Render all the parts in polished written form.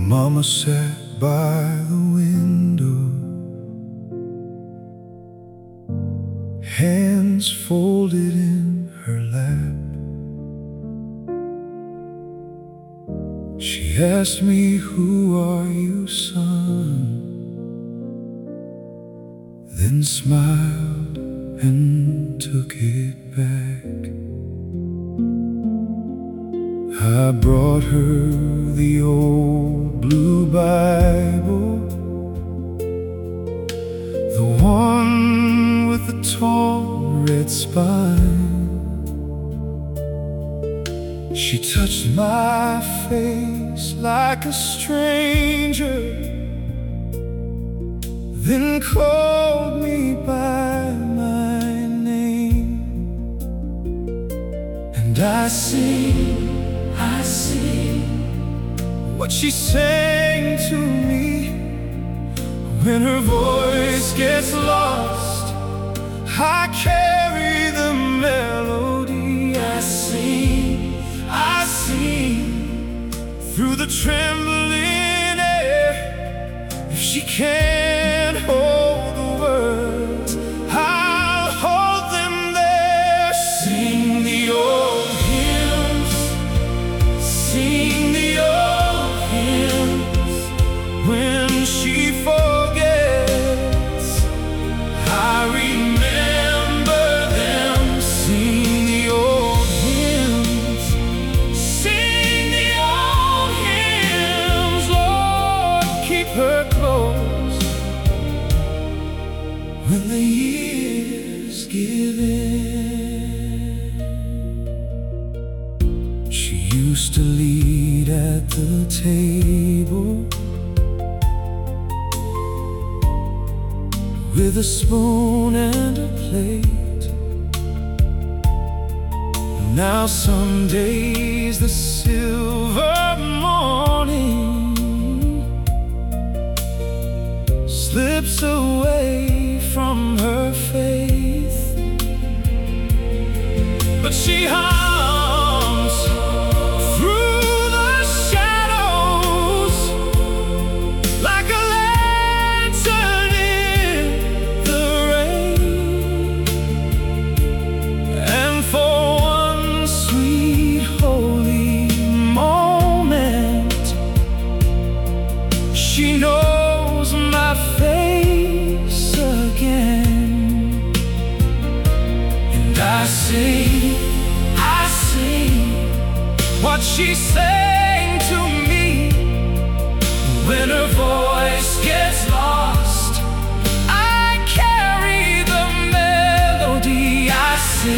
Mama sat by the window, hands folded in her lap. She asked me, "Who are you, son?" Then smiled and took it back. I brought her the old blue Bible, the one with the tall red spine. She touched my face like a stranger, then called me by my name. And I sing what she sang to me. When her voice gets lost, I carry the melody. I sing through the trembling air. If she can't hold the words, I'll hold them there. Sing the old hymns, sing the old hymns. When she forgets, I remember them. Sing the old hymns, sing the old hymns. Lord, keep her close when the years give in. She used to lead at the table with a spoon and a plate. Now some days the silver morning slips away from her faith, but she hums through the shadows like a lantern in the rain. And for one sweet holy moment, she knows my face again. And I sing what she sang to me. When her voice gets lost, I carry the melody. I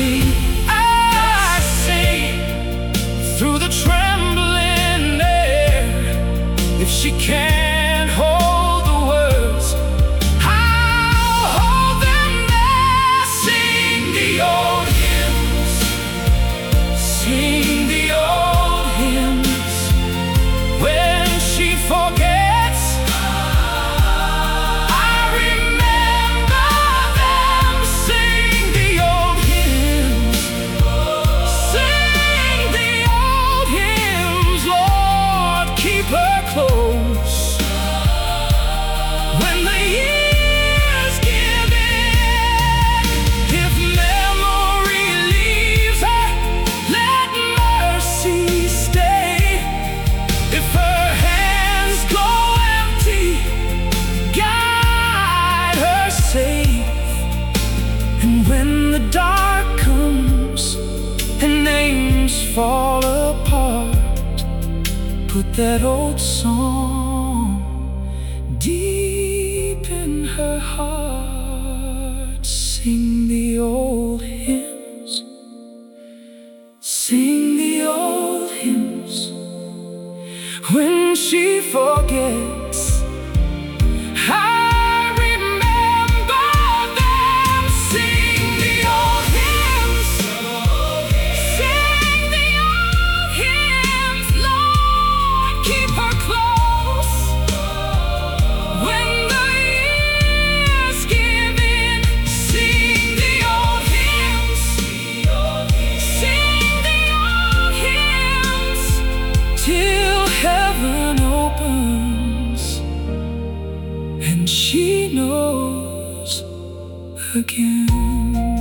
sing through the trembling air. If she can't hold the words, I'll hold them there. Sing the old hymns, sing the old hymns. When she forgets, I remember them. Sing the old hymns, sing the old hymns. Lord, keep her close when the years give in. If memory leaves her, let mercy stay. If her hands go empty, guide her safe. And when the dark comes and names fall apart, put that old song deep in her heart. Sing the old hymns, sing the old hymns. When she forgets, I remember them. Sing the old hymns, sing the old hymns. Lord, keep her close when the years give in. Sing the old hymns, sing the old hymns till heaven opens. knows again.